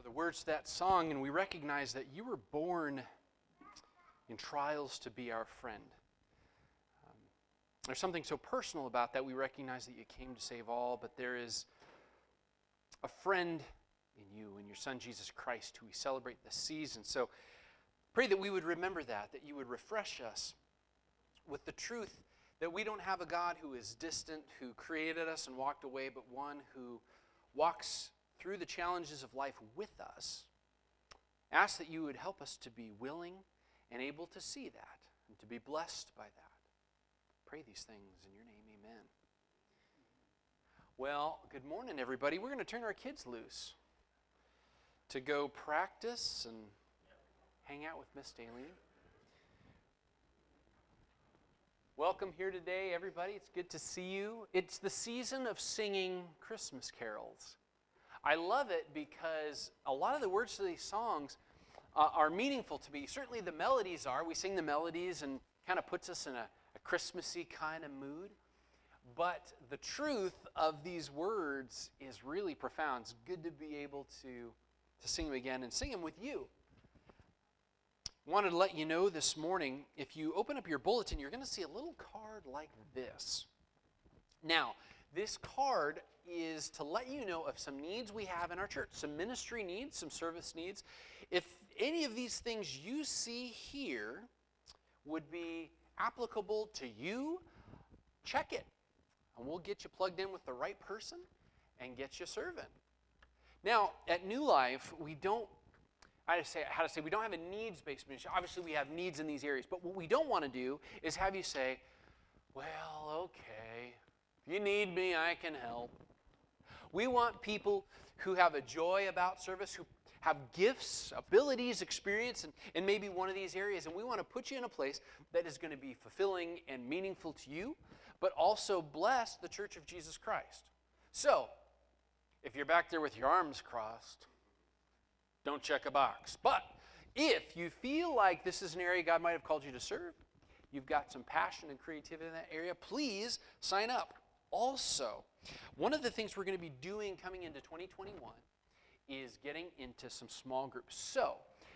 the words to that song, and we recognize that you were born in trials to be our friend. There's something so personal about that. We recognize that you came to save all, but there is a friend in you, in your Son, Jesus Christ, who we celebrate this season. So pray that we would remember that you would refresh us with the truth that we don't have a God who is distant, who created us and walked away, but one who walks through the challenges of life with us. Ask that you would help us to be willing and able to see that and to be blessed by that. Pray these things in your name, amen. Well, good morning, everybody. We're going to turn our kids loose to go practice and hang out with Miss Daleen. Welcome here today, everybody. It's good to see you. It's the season of singing Christmas carols. I love it because a lot of the words to these songs are meaningful to me. Certainly the melodies are. We sing the melodies and kind of puts us in a Christmassy kind of mood. But the truth of these words is really profound. It's good to be able to sing them again and sing them with you. Wanted to let you know this morning, if you open up your bulletin, you're going to see a little card like this. Now, this card is to let you know of some needs we have in our church, some ministry needs, some service needs. If any of these things you see here would be applicable to you, check it. And we'll get you plugged in with the right person and get you serving. Now, at New Life, we don't have a needs-based ministry. Obviously, we have needs in these areas. But what we don't want to do is have you say, well, okay, if you need me, I can help. We want people who have a joy about service, who have gifts, abilities, experience, in maybe one of these areas. And we want to put you in a place that is going to be fulfilling and meaningful to you, but also bless the Church of Jesus Christ. So, if you're back there with your arms crossed, don't check a box. But if you feel like this is an area God might have called you to serve, you've got some passion and creativity in that area, please sign up. Also, one of the things we're going to be doing coming into 2021 is getting into some small groups. So,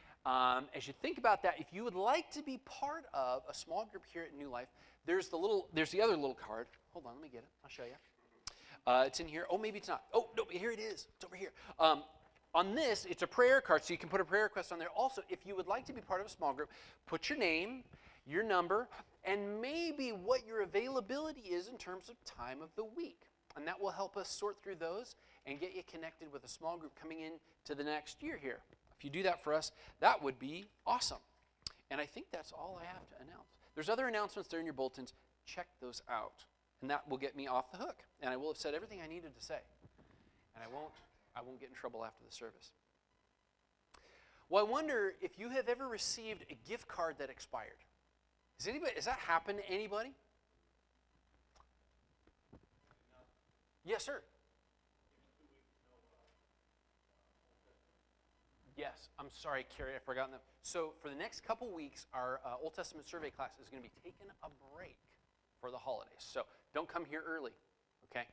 as you think about that, if you would like to be part of a small group here at New Life, there's the other little card. Hold on, let me get it. I'll show you. It's in here. Oh, maybe it's not. Oh, no, here it is. It's over here. On this, it's a prayer card, so you can put a prayer request on there. Also, if you would like to be part of a small group, put your name, your number, and maybe what your availability is in terms of time of the week. And that will help us sort through those and get you connected with a small group coming in to the next year here. If you do that for us, that would be awesome. And I think that's all I have to announce. There's other announcements there in your bulletins. Check those out. And that will get me off the hook. And I will have said everything I needed to say. And I won't get in trouble after the service. Well, I wonder if you have ever received a gift card that expired. Has that happened to anybody? Yes, sir. Yes, I'm sorry, Carrie, I've forgotten that. So for the next couple weeks, our Old Testament survey class is going to be taking a break for the holidays. So don't come here early, okay?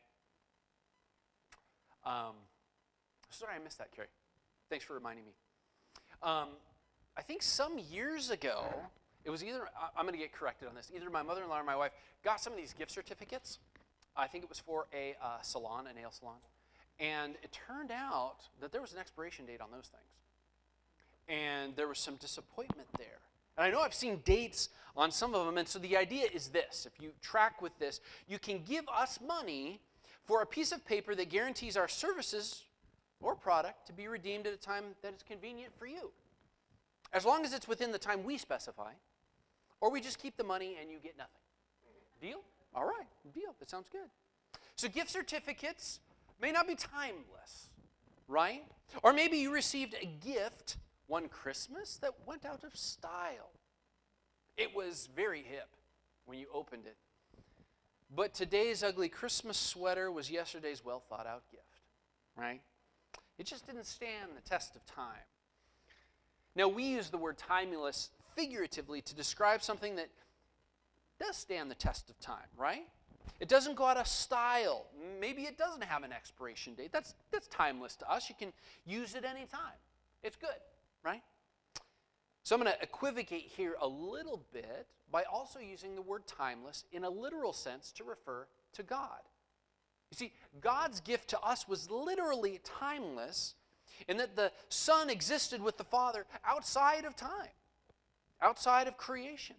Sorry I missed that, Carrie. Thanks for reminding me. I think some years ago, it was either, I'm going to get corrected on this, either my mother-in-law or my wife got some of these gift certificates. I think it was for a salon, a nail salon. And it turned out that there was an expiration date on those things. And there was some disappointment there. And I know I've seen dates on some of them. And so the idea is this. If you track with this, you can give us money for a piece of paper that guarantees our services or product to be redeemed at a time that is convenient for you. As long as it's within the time we specify. Or we just keep the money and you get nothing. Deal? All right, deal. That sounds good. So gift certificates may not be timeless, right? Or maybe you received a gift one Christmas that went out of style. It was very hip when you opened it. But today's ugly Christmas sweater was yesterday's well-thought-out gift, right? It just didn't stand the test of time. Now, we use the word timeless figuratively to describe something that does stand the test of time, right? It doesn't go out of style. Maybe it doesn't have an expiration date. That's timeless to us. You can use it anytime. It's good, right? So I'm going to equivocate here a little bit by also using the word timeless in a literal sense to refer to God. You see, God's gift to us was literally timeless in that the Son existed with the Father outside of time, outside of creation.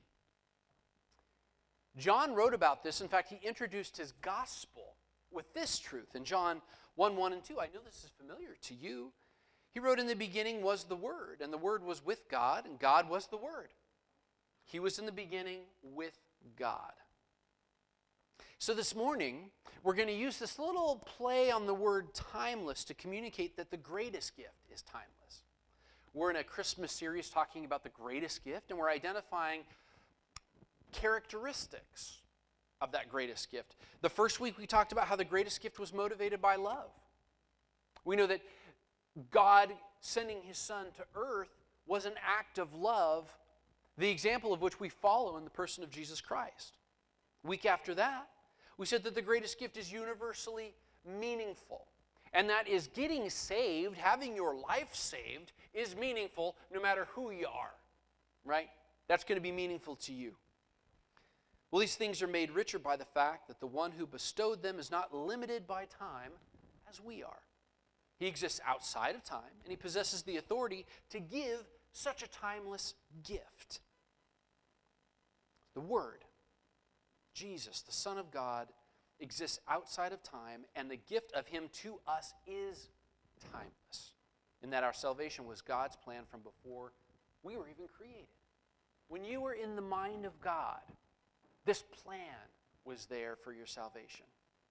John wrote about this. In fact, he introduced his gospel with this truth in John 1:1 and 2. I know this is familiar to you. He wrote, "In the beginning was the Word, and the Word was with God, and God was the Word. He was in the beginning with God." So this morning, we're going to use this little play on the word timeless to communicate that the greatest gift is timeless. We're in a Christmas series talking about the greatest gift, and we're identifying characteristics of that greatest gift. The first week we talked about how the greatest gift was motivated by love. We know that God sending his Son to earth was an act of love, the example of which we follow in the person of Jesus Christ. Week after that, we said that the greatest gift is universally meaningful, and that is getting saved, having your life saved, is meaningful no matter who you are, right? That's going to be meaningful to you. Well, these things are made richer by the fact that the one who bestowed them is not limited by time as we are. He exists outside of time, and he possesses the authority to give such a timeless gift. The Word, Jesus, the Son of God, exists outside of time, and the gift of him to us is timeless, in that our salvation was God's plan from before we were even created. When you were in the mind of God, this plan was there for your salvation.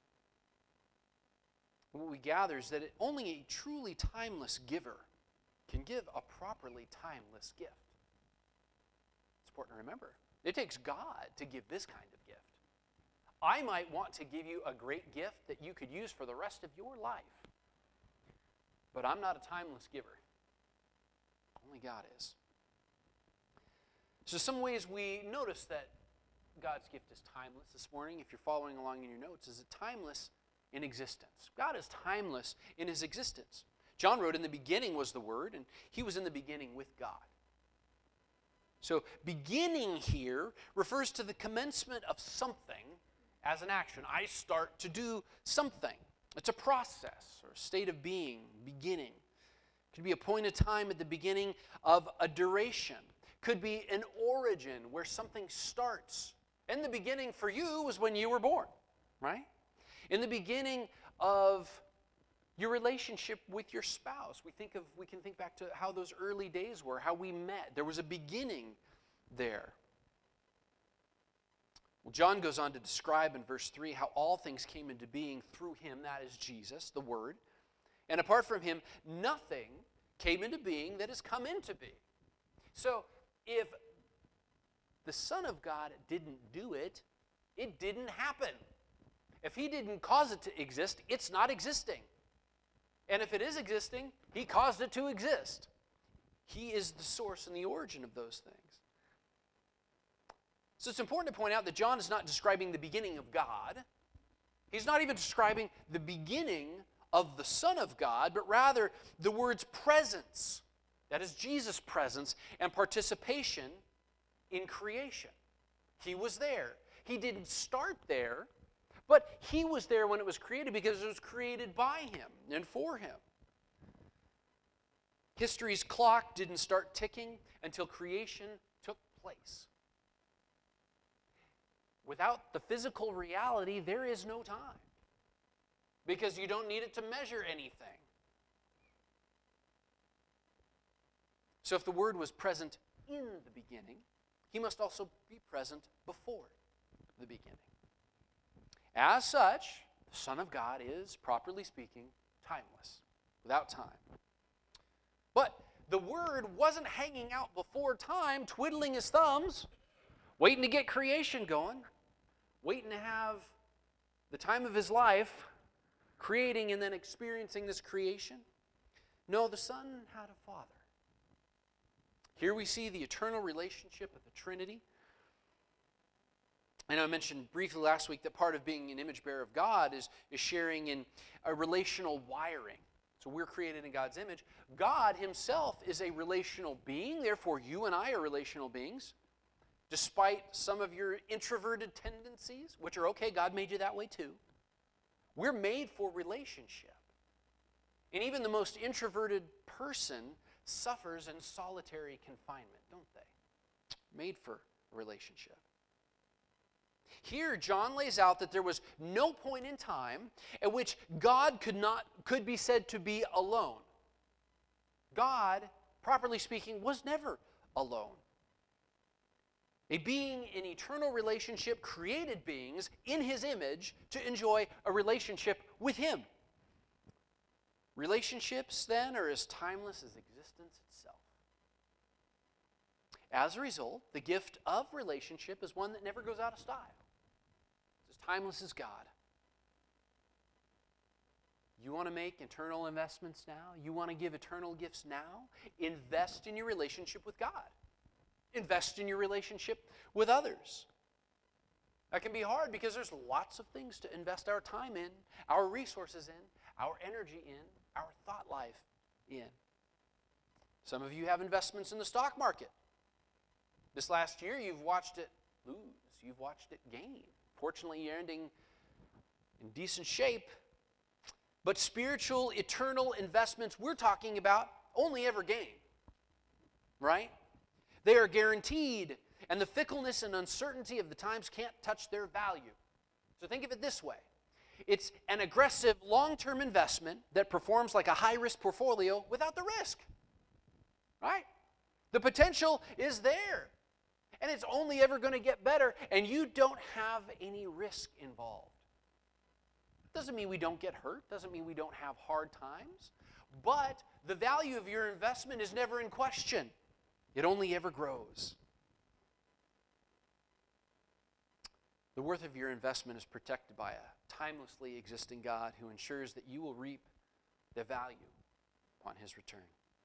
What we gather is that only a truly timeless giver can give a properly timeless gift. It's important to remember. It takes God to give this kind of gift. I might want to give you a great gift that you could use for the rest of your life, but I'm not a timeless giver. Only God is. So some ways we notice that God's gift is timeless this morning, if you're following along in your notes, is it timeless in existence. God is timeless in his existence. John wrote, "In the beginning was the Word, and he was in the beginning with God." So beginning here refers to the commencement of something as an action. I start to do something. It's a process or a state of being, beginning. It could be a point of time at the beginning of a duration. Could be an origin where something starts. In the beginning for you was when you were born, right? In the beginning of your relationship with your spouse, we can think back to how those early days were, how we met. There was a beginning there. Well, John goes on to describe in verse 3 how all things came into being through him, that is Jesus, the Word. And apart from him, nothing came into being that has come into being. So if the Son of God didn't do it, it didn't happen. If he didn't cause it to exist, it's not existing. And if it is existing, he caused it to exist. He is the source and the origin of those things. So it's important to point out that John is not describing the beginning of God. He's not even describing the beginning of the Son of God, but rather the word's presence. That is Jesus' presence and participation in creation. He was there. He didn't start there, but he was there when it was created because it was created by him and for him. History's clock didn't start ticking until creation took place. Without the physical reality, there is no time because you don't need it to measure anything. So if the Word was present in the beginning, he must also be present before the beginning. As such, the Son of God is, properly speaking, timeless, without time. But the Word wasn't hanging out before time, twiddling his thumbs, waiting to get creation going, waiting to have the time of his life, creating and then experiencing this creation. No, the Son had a Father. Here we see the eternal relationship of the Trinity. I know I mentioned briefly last week that part of being an image bearer of God is sharing in a relational wiring. So we're created in God's image. God himself is a relational being. Therefore, you and I are relational beings. Despite some of your introverted tendencies, which are okay, God made you that way too. We're made for relationship. And even the most introverted person suffers in solitary confinement, don't they? Made for relationship. Here, John lays out that there was no point in time at which God could be said to be alone. God, properly speaking, was never alone. A being in eternal relationship created beings in his image to enjoy a relationship with him. Relationships, then, are as timeless as existence itself. As a result, the gift of relationship is one that never goes out of style. It's as timeless as God. You want to make eternal investments now? You want to give eternal gifts now? Invest in your relationship with God. Invest in your relationship with others. That can be hard because there's lots of things to invest our time in, our resources in, our energy in, our thought life in. Some of you have investments in the stock market. This last year, you've watched it lose. You've watched it gain. Fortunately, you're ending in decent shape. But spiritual, eternal investments we're talking about only ever gain. Right? They are guaranteed, and the fickleness and uncertainty of the times can't touch their value. So think of it this way. It's an aggressive, long-term investment that performs like a high-risk portfolio without the risk. Right? The potential is there, and it's only ever going to get better, and you don't have any risk involved. Doesn't mean we don't get hurt, doesn't mean we don't have hard times, but the value of your investment is never in question. It only ever grows. The worth of your investment is protected by a timelessly existing God who ensures that you will reap the value upon his return.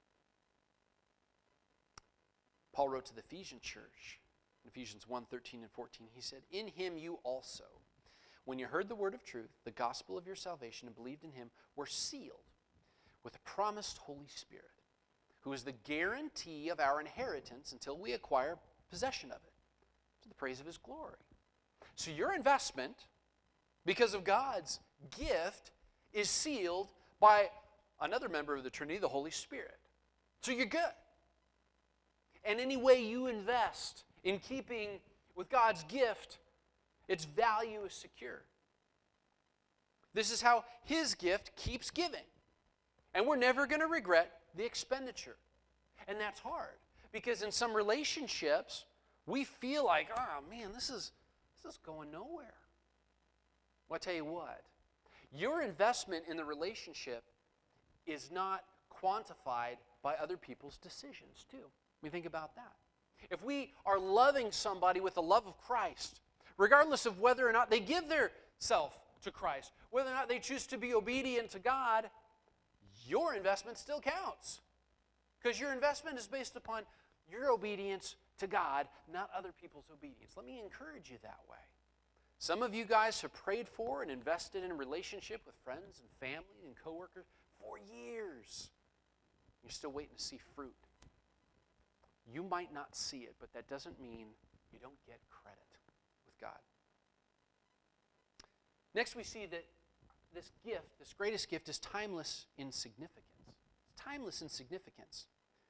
Paul wrote to the Ephesian church, in Ephesians 1:13 and 14, he said, "In him you also, when you heard the word of truth, the gospel of your salvation, and believed in him, were sealed with the promised Holy Spirit, who is the guarantee of our inheritance until we acquire possession of it, to the praise of his glory." So your investment, because of God's gift, is sealed by another member of the Trinity, the Holy Spirit. So you're good. And any way you invest in keeping with God's gift, its value is secure. This is how his gift keeps giving. And we're never going to regret the expenditure. And that's hard. Because in some relationships, we feel like, oh man, this is going nowhere. Well, I tell you what, your investment in the relationship is not quantified by other people's decisions too. We think about that. If we are loving somebody with the love of Christ, regardless of whether or not they give their self to Christ, whether or not they choose to be obedient to God, your investment still counts. Because your investment is based upon your obedience to God, not other people's obedience. Let me encourage you that way. Some of you guys have prayed for and invested in a relationship with friends and family and coworkers for years. You're still waiting to see fruit. You might not see it, but that doesn't mean you don't get credit with God. Next, we see that this gift, this greatest gift, is timeless in significance. It's timeless in significance.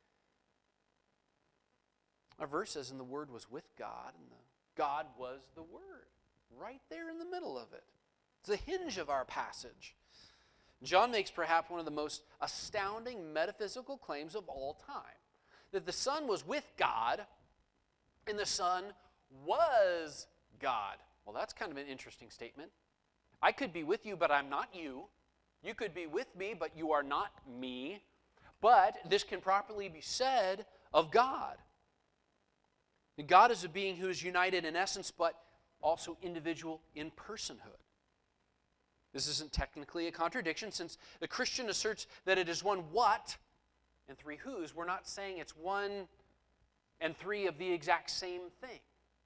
Our verse says, "And the Word was with God, and God was the Word." Right there in the middle of it. It's the hinge of our passage. John makes perhaps one of the most astounding metaphysical claims of all time. That the Son was with God, and the Son was God. Well, that's kind of an interesting statement. I could be with you, but I'm not you. You could be with me, but you are not me. But this can properly be said of God. God is a being who is united in essence, but also individual in personhood. This isn't technically a contradiction, since the Christian asserts that it is one what and three whos. We're not saying it's one and three of the exact same thing.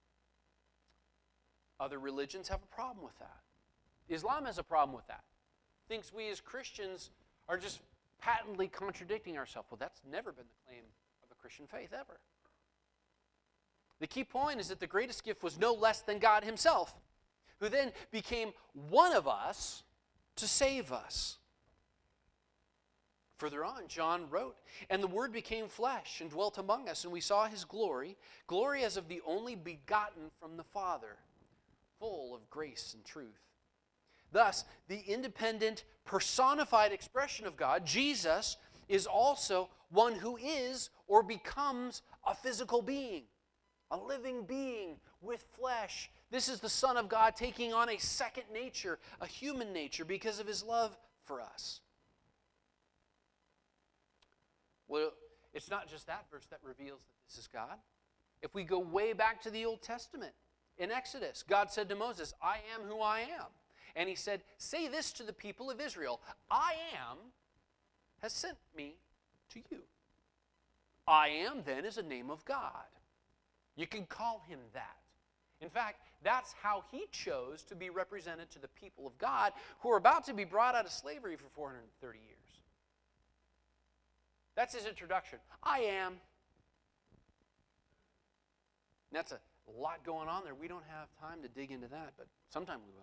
Other religions have a problem with that. Islam has a problem with that. Thinks we as Christians are just patently contradicting ourselves. Well, that's never been the claim of a Christian faith, ever. The key point is that the greatest gift was no less than God himself, who then became one of us to save us. Further on, John wrote, "And the Word became flesh and dwelt among us, and we saw his glory, glory as of the only begotten from the Father, full of grace and truth." Thus, the independent, personified expression of God, Jesus, is also one who is or becomes a physical being, a living being with flesh. This is the Son of God taking on a second nature, a human nature, because of his love for us. Well, it's not just that verse that reveals that this is God. If we go way back to the Old Testament, in Exodus, God said to Moses, "I am who I am." And he said, "Say this to the people of Israel, I am has sent me to you." I am, then, is a name of God. You can call him that. In fact, that's how he chose to be represented to the people of God who are about to be brought out of slavery for 430 years. That's his introduction. I am. And that's a lot going on there. We don't have time to dig into that, but sometime we will.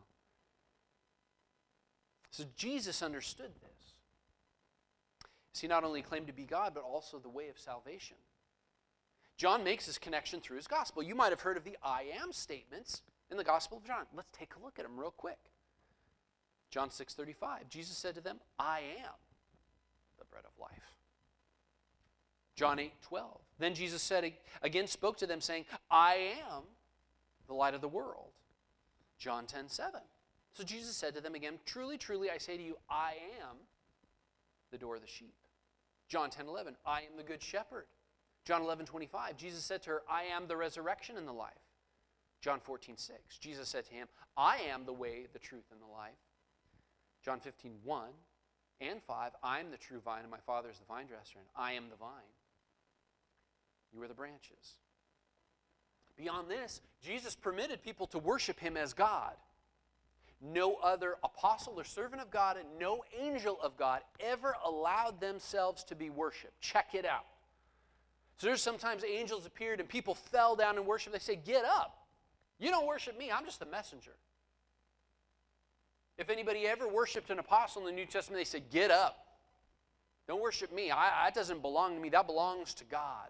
So Jesus understood this. He not only claimed to be God, but also the way of salvation. John makes this connection through his gospel. You might have heard of the I am statements in the Gospel of John. Let's take a look at them real quick. John 6:35, Jesus said to them, "I am the bread of life." John 8:12, then Jesus said again, spoke to them saying, "I am the light of the world." John 10:7, so Jesus said to them again, "Truly, truly, I say to you, I am the door of the sheep." John 10:11, "I am the good shepherd." John 11:25, Jesus said to her, "I am the resurrection and the life." John 14:6, Jesus said to him, "I am the way, the truth, and the life." John 15:1 and 5, "I am the true vine, and my Father is the vine dresser, and I am the vine. You are the branches." Beyond this, Jesus permitted people to worship him as God. No other apostle or servant of God and no angel of God ever allowed themselves to be worshipped. Check it out. So there's sometimes angels appeared and people fell down and worshiped. They say, "Get up. You don't worship me. I'm just a messenger." If anybody ever worshiped an apostle in the New Testament, they said, "Get up. Don't worship me. That doesn't belong to me. That belongs to God."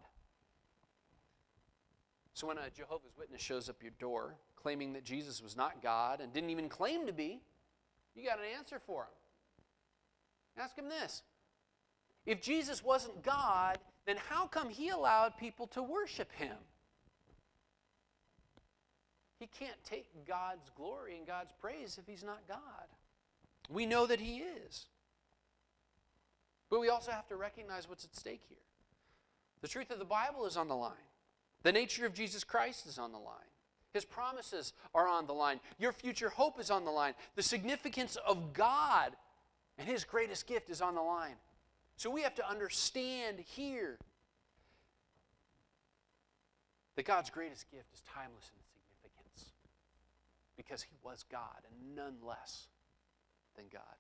So when a Jehovah's Witness shows up your door claiming that Jesus was not God and didn't even claim to be, you got an answer for him. Ask him this. If Jesus wasn't God, then how come he allowed people to worship him? He can't take God's glory and God's praise if he's not God. We know that he is. But we also have to recognize what's at stake here. The truth of the Bible is on the line. The nature of Jesus Christ is on the line. His promises are on the line. Your future hope is on the line. The significance of God and his greatest gift is on the line. So we have to understand here that God's greatest gift is timeless in its significance because he was God and none less than God.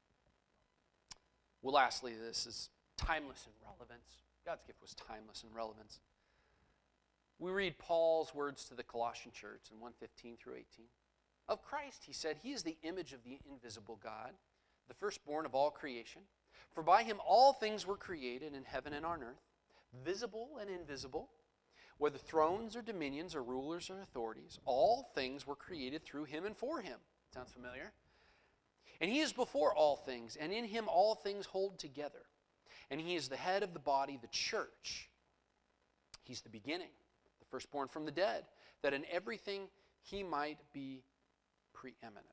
Well, lastly, this is timeless in relevance. God's gift was timeless in relevance. We read Paul's words to the Colossian church in 1:15 through 18. Of Christ, he said, he is the image of the invisible God, the firstborn of all creation. For by him all things were created in heaven and on earth, visible and invisible, whether thrones or dominions or rulers or authorities, all things were created through him and for him. Sounds familiar? And he is before all things, and in him all things hold together. And he is the head of the body, the church. He's the beginning, the firstborn from the dead, that in everything he might be preeminent.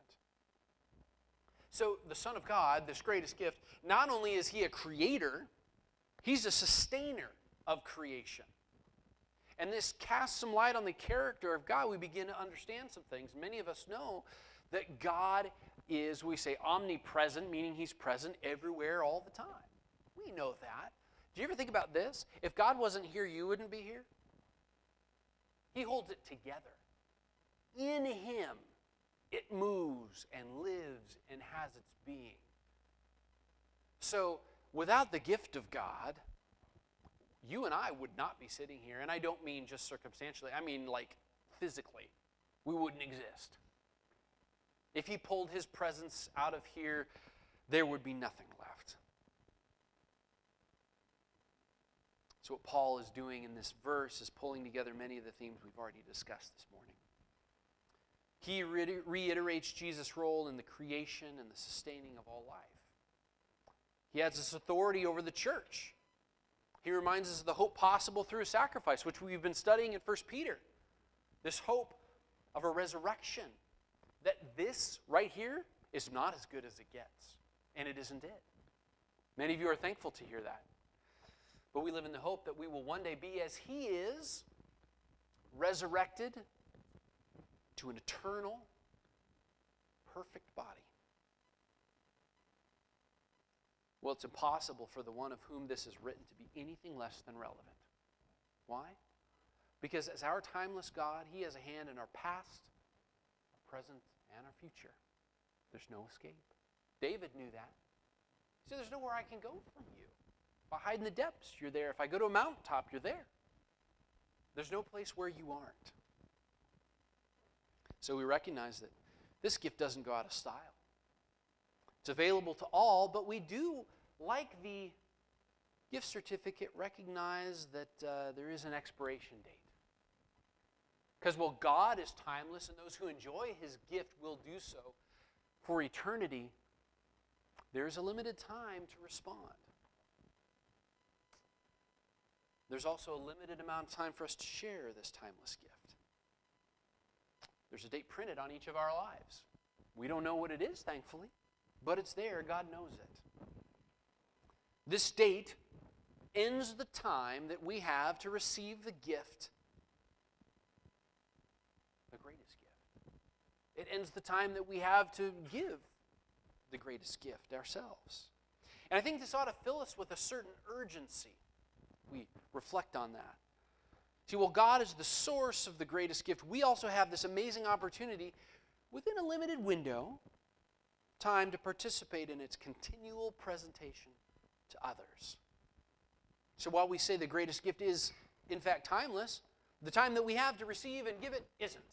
So the Son of God, this greatest gift, not only is he a creator, he's a sustainer of creation. And this casts some light on the character of God. We begin to understand some things. Many of us know that God is, we say, omnipresent, meaning he's present everywhere all the time. We know that. Do you ever think about this? If God wasn't here, you wouldn't be here. He holds it together. In him, it moves and lives and has its being. So without the gift of God, you and I would not be sitting here. And I don't mean just circumstantially. I mean like physically. We wouldn't exist. If he pulled his presence out of here, there would be nothing left. So what Paul is doing in this verse is pulling together many of the themes we've already discussed this morning. He reiterates Jesus' role in the creation and the sustaining of all life. He has this authority over the church. He reminds us of the hope possible through a sacrifice, which we've been studying in 1 Peter. This hope of a resurrection. That this right here is not as good as it gets. And it isn't it. Many of you are thankful to hear that. But we live in the hope that we will one day be as he is, resurrected to an eternal, perfect body. Well, it's impossible for the one of whom this is written to be anything less than relevant. Why? Because as our timeless God, he has a hand in our past, our present, and our future. There's no escape. David knew that. He said, there's nowhere I can go from you. If I hide in the depths, you're there. If I go to a mountaintop, you're there. There's no place where you aren't. So we recognize that this gift doesn't go out of style. It's available to all, but we do, like the gift certificate, recognize that there is an expiration date. Because while God is timeless and those who enjoy his gift will do so for eternity, there is a limited time to respond. There's also a limited amount of time for us to share this timeless gift. There's a date printed on each of our lives. We don't know what it is, thankfully, but it's there. God knows it. This date ends the time that we have to receive the gift, the greatest gift. It ends the time that we have to give the greatest gift ourselves. And I think this ought to fill us with a certain urgency. We reflect on that. See, while God is the source of the greatest gift, we also have this amazing opportunity within a limited window, time to participate in its continual presentation to others. So while we say the greatest gift is, in fact, timeless, the time that we have to receive and give it isn't.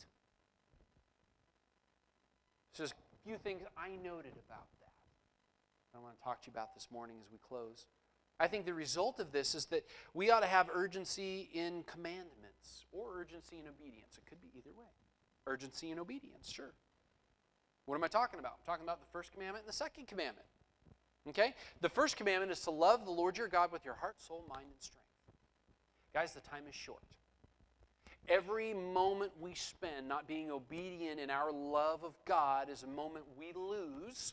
So there's a few things I noted about that I want to talk to you about this morning as we close. I think the result of this is that we ought to have urgency in commandments or urgency in obedience. It could be either way. Urgency and obedience, sure. What am I talking about? I'm talking about the first commandment and the second commandment. Okay? The first commandment is to love the Lord your God with your heart, soul, mind, and strength. Guys, the time is short. Every moment we spend not being obedient in our love of God is a moment we lose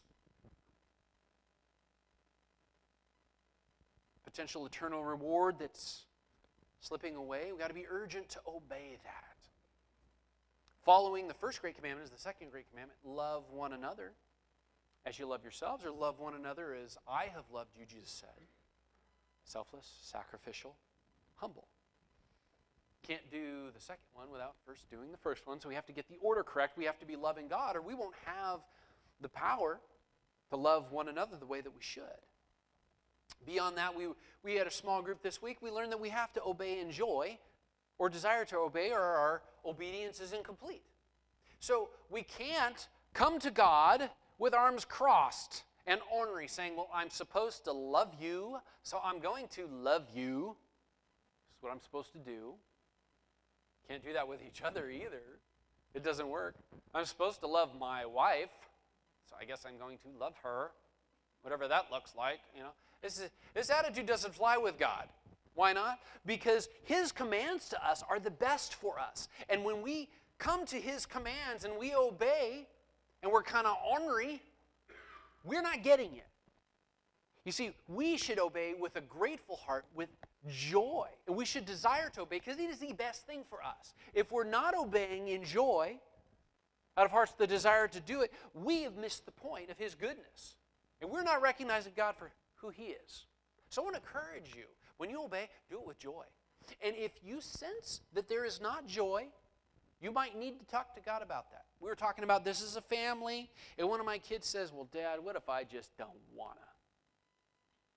potential eternal reward that's slipping away. We've got to be urgent to obey that. Following the first great commandment is the second great commandment, love one another as you love yourselves, or love one another as I have loved you, Jesus said. Selfless, sacrificial, humble. Can't do the second one without first doing the first one, so we have to get the order correct. We have to be loving God, or we won't have the power to love one another the way that we should. Beyond that, we had a small group this week. We learned that we have to obey in joy or desire to obey, or our obedience is incomplete. So we can't come to God with arms crossed and ornery, saying, well, I'm supposed to love you, so I'm going to love you. This is what I'm supposed to do. Can't do that with each other either. It doesn't work. I'm supposed to love my wife, so I guess I'm going to love her, whatever that looks like, you know. This attitude doesn't fly with God. Why not? Because his commands to us are the best for us. And when we come to his commands and we obey, and we're kind of ornery, we're not getting it. You see, we should obey with a grateful heart, with joy. And we should desire to obey because it is the best thing for us. If we're not obeying in joy, out of hearts the desire to do it, we have missed the point of his goodness. And we're not recognizing God for who he is. So I want to encourage you, when you obey, do it with joy. And if you sense that there is not joy, you might need to talk to God about that. We were talking about this as a family, and one of my kids says, well, Dad, what if I just don't want to?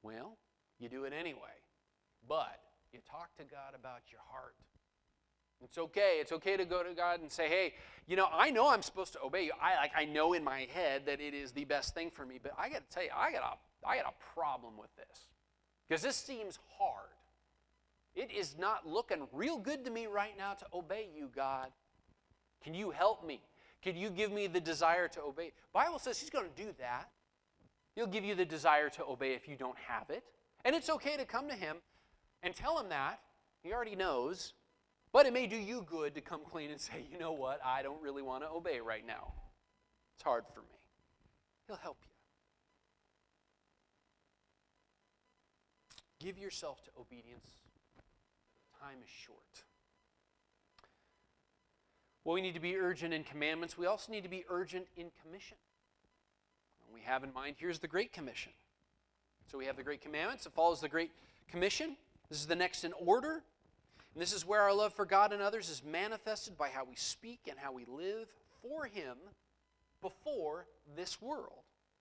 Well, you do it anyway. But you talk to God about your heart. It's okay. It's okay to go to God and say, hey, I know I'm supposed to obey you. I know in my head that it is the best thing for me, but I got to tell you, I got a problem with this. Because this seems hard. It is not looking real good to me right now to obey you, God. Can you help me? Can you give me the desire to obey? The Bible says He's going to do that. He'll give you the desire to obey if you don't have it. And it's okay to come to Him and tell Him that. He already knows. But it may do you good to come clean and say, you know what? I don't really want to obey right now. It's hard for me. He'll help you. Give yourself to obedience. Time is short. Well, we need to be urgent in commandments. We also need to be urgent in commission. And we have in mind, here's the Great Commission. So we have the Great Commandments. It follows the Great Commission. This is the next in order. And this is where our love for God and others is manifested by how we speak and how we live for Him before this world.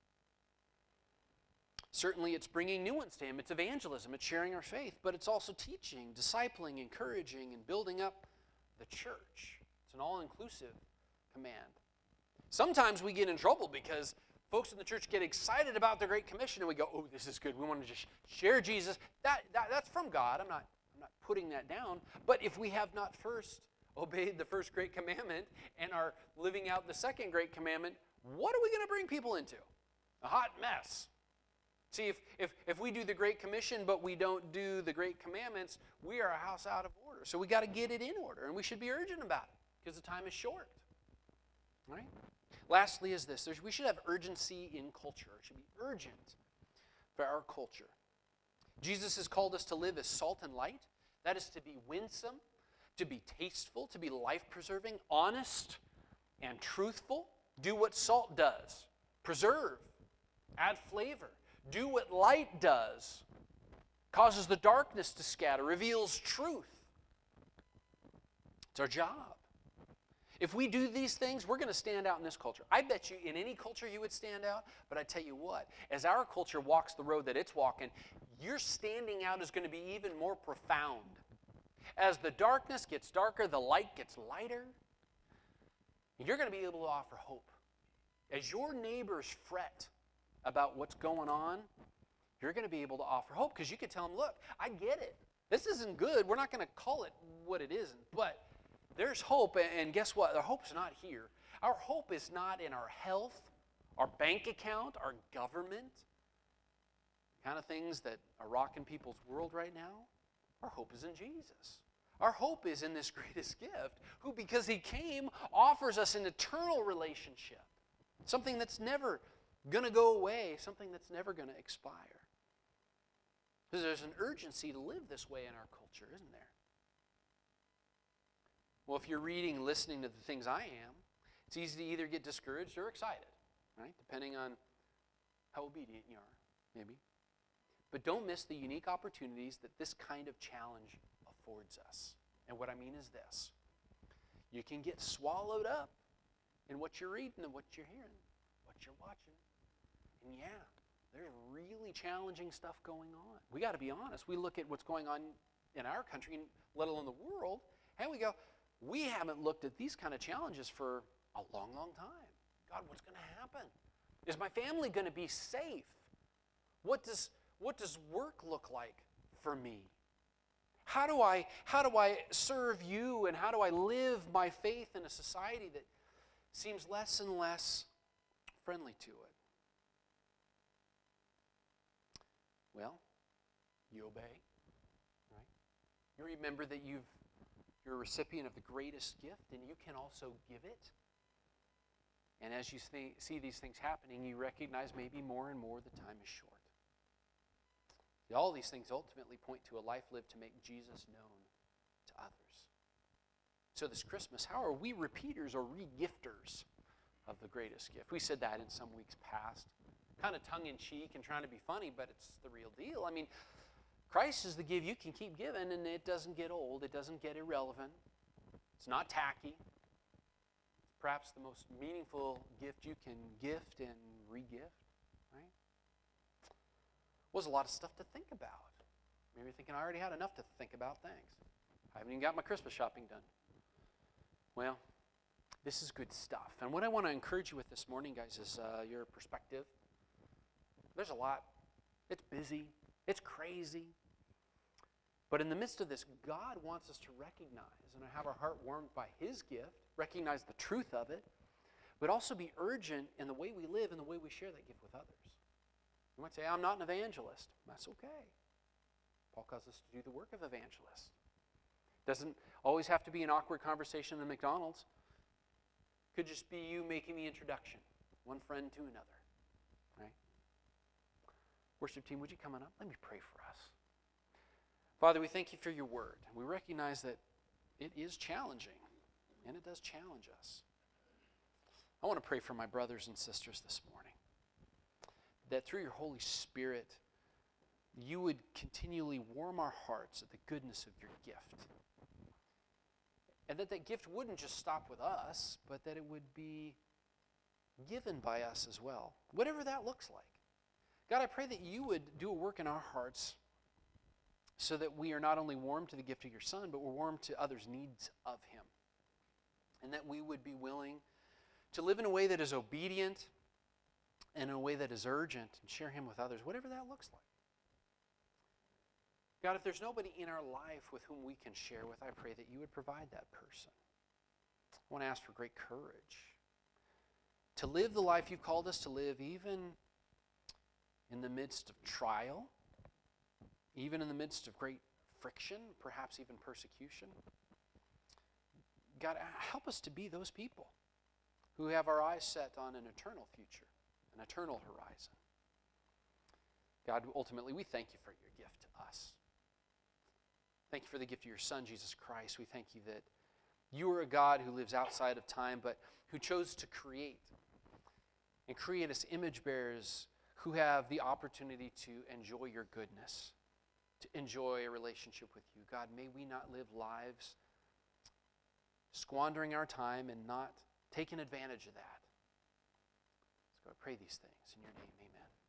Certainly, it's bringing new ones to Him. It's evangelism. It's sharing our faith. But it's also teaching, discipling, encouraging, and building up the church. It's an all-inclusive command. Sometimes we get in trouble because folks in the church get excited about the Great Commission and we go, oh, this is good. We want to just share Jesus. That's from God. I'm not putting that down. But if we have not first obeyed the first Great Commandment and are living out the second Great Commandment, what are we going to bring people into? A hot mess. See, if we do the Great Commission but we don't do the Great Commandments, we are a house out of order. So we got to get it in order, and we should be urgent about it because the time is short. All right? Lastly is this. We should have urgency in culture. It should be urgent for our culture. Jesus has called us to live as salt and light. That is to be winsome, to be tasteful, to be life-preserving, honest, and truthful. Do what salt does. Preserve. Add flavor. Do what light does. Causes the darkness to scatter. Reveals truth. It's our job. If we do these things, we're going to stand out in this culture. I bet you in any culture you would stand out, but I tell you what, as our culture walks the road that it's walking, your standing out is going to be even more profound. As the darkness gets darker, the light gets lighter, you're going to be able to offer hope. As your neighbors fret about what's going on, you're going to be able to offer hope because you can tell them, look, I get it. This isn't good. We're not going to call it what it isn't, but there's hope, and guess what? Our hope's not here. Our hope is not in our health, our bank account, our government, kind of things that are rocking people's world right now. Our hope is in Jesus. Our hope is in this greatest gift, who, because He came, offers us an eternal relationship, something that's never going to go away, something that's never going to expire. Because there's an urgency to live this way in our culture, isn't there? Well, if you're reading, listening to the things I am, it's easy to either get discouraged or excited, right? Depending on how obedient you are, maybe. But don't miss the unique opportunities that this kind of challenge affords us. And what I mean is this. You can get swallowed up in what you're reading and what you're hearing, what you're watching. And yeah, there's really challenging stuff going on. We got to be honest. We look at what's going on in our country, let alone the world, and we go, we haven't looked at these kind of challenges for a long, long time. God, what's going to happen? Is my family going to be safe? What does work look like for me? How do I serve you, and how do I live my faith in a society that seems less and less friendly to it? Well, you obey, right? You remember that you're a recipient of the greatest gift, and you can also give it. And as you see these things happening, you recognize maybe more and more the time is short. All these things ultimately point to a life lived to make Jesus known to others. So this Christmas, how are we repeaters or re-gifters of the greatest gift? We said that in some weeks past, kind of tongue-in-cheek and trying to be funny, but it's the real deal. I mean, Christ is the gift you can keep giving, and it doesn't get old. It doesn't get irrelevant. It's not tacky. It's perhaps the most meaningful gift you can gift and re-gift, right? Well, there's a lot of stuff to think about. Maybe you're thinking, I already had enough to think about, thanks. I haven't even got my Christmas shopping done. Well, this is good stuff. And what I want to encourage you with this morning, guys, is your perspective. There's a lot. It's busy. It's crazy. But in the midst of this, God wants us to recognize and have our heart warmed by His gift, recognize the truth of it, but also be urgent in the way we live and the way we share that gift with others. You might say, I'm not an evangelist. That's okay. Paul calls us to do the work of evangelists. Doesn't always have to be an awkward conversation in McDonald's. Could just be you making the introduction, one friend to another. Right? Worship team, would you come on up? Let me pray for us. Father, we thank you for your word. We recognize that it is challenging, and it does challenge us. I want to pray for my brothers and sisters this morning, that through your Holy Spirit, you would continually warm our hearts at the goodness of your gift. And that gift wouldn't just stop with us, but that it would be given by us as well, whatever that looks like. God, I pray that you would do a work in our hearts so that we are not only warm to the gift of your Son, but we're warm to others' needs of him. And that we would be willing to live in a way that is obedient and in a way that is urgent and share him with others, whatever that looks like. God, if there's nobody in our life with whom we can share with, I pray that you would provide that person. I want to ask for great courage to live the life you've called us to live, even in the midst of trial, even in the midst of great friction, perhaps even persecution. God, help us to be those people who have our eyes set on an eternal future, an eternal horizon. God, ultimately, we thank you for your gift to us. Thank you for the gift of your Son, Jesus Christ. We thank you that you are a God who lives outside of time, but who chose to create and create us image bearers who have the opportunity to enjoy your goodness, to enjoy a relationship with you. God, may we not live lives squandering our time and not taking advantage of that. So I pray these things in your name, amen.